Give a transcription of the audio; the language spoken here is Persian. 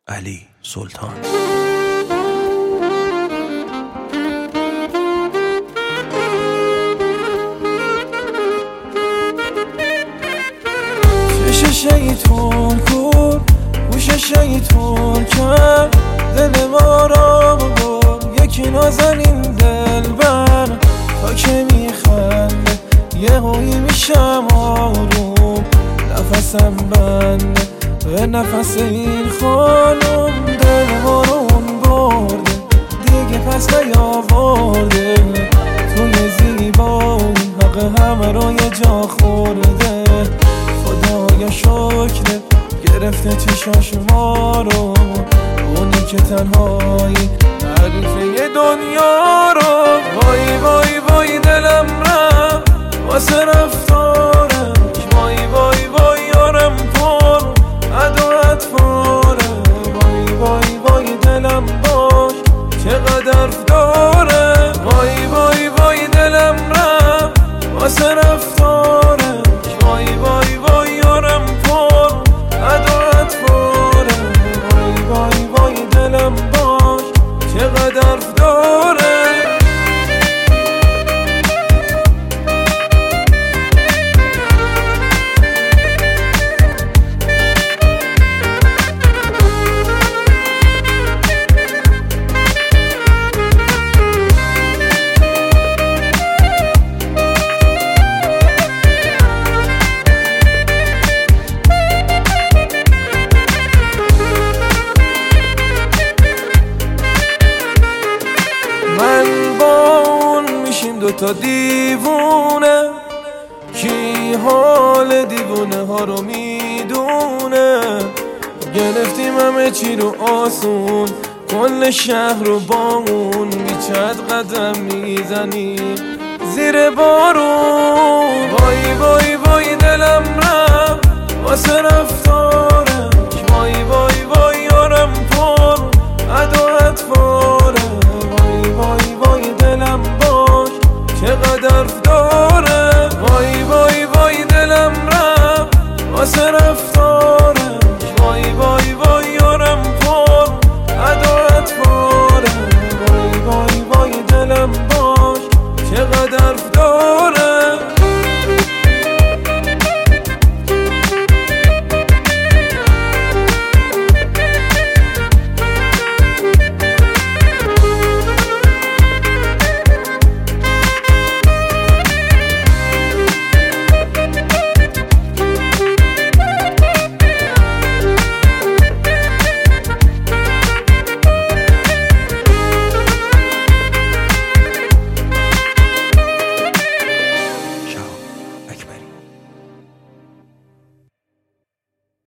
علی سلطان. چش شیطون کن گوش شیطون کرد دل ما را ببر یکی نازنین دل بر تا که میخنده یه هایی میشم آروم نفسم بنده به نفس این خانم دل ما رو اون برده دیگه پس نیاورده توی زیبایی حق همه رو یه جا خورده خدایا شکر گرفته چشاش ما رو اونی که تنهایی تعریفه دنیا رو وای وای وای دلم رفت واسه رفتارش وای وای وای یارم پر عدو اطفاره وای وای وای دلم باش چقدر داره وای وای وای دلم رفت واسه رفتارش وای وای وای یارم پر عدو اطفاره وای وای وای دلم باش چقدر داره. من با اون میشیم دوتا دیوونه کی حال دیوونه ها رو میدونه گرفتیم همه چی رو آسون کل شهر رو با اون بیچت قدم میزنیم زیر بارون وای وای وای دلم رفت واسه رفتار